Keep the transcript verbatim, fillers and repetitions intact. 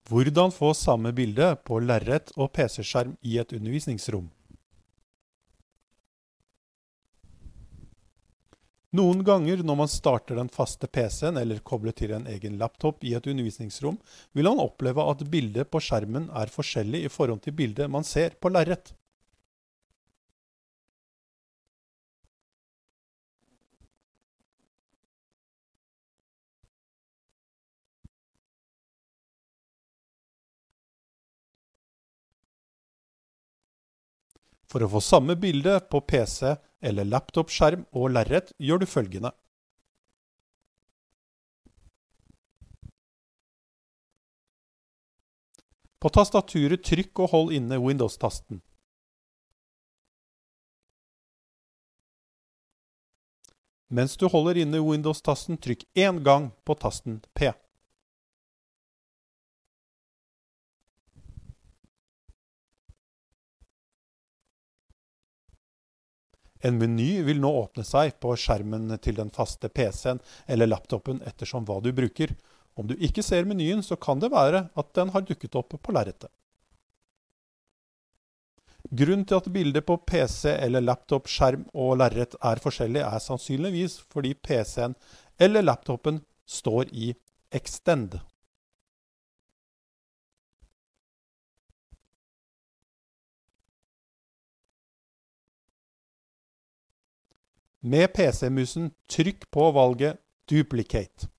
Hvordan få samme bilde på lerret og P C-skjerm i et undervisningsrom? Noen ganger når man starter den faste P C-en eller kobler til en egen laptop i et undervisningsrom, vil man oppleve at bildet på skjermen er forskjellig i forhold til bildet man ser på lerret. For å få samme bilde på P C eller laptop-skjerm og lerret gjør du følgende. På tastaturet trykk og hold inne Windows-tasten. Mens du holder inne Windows-tasten, trykk én gang på tasten P. En meny vil nå åpne seg på skjermen til den faste P C-en eller laptopen ettersom hva du bruker. Om du ikke ser menyen, så kan det være at den har dukket opp på lerretet. Grunnen til at bildet på P C eller laptop, skjerm og lerret er forskjellig er sannsynligvis fordi P C-en eller laptopen står i Extend. Med P C-musen trykk på valget Duplicate.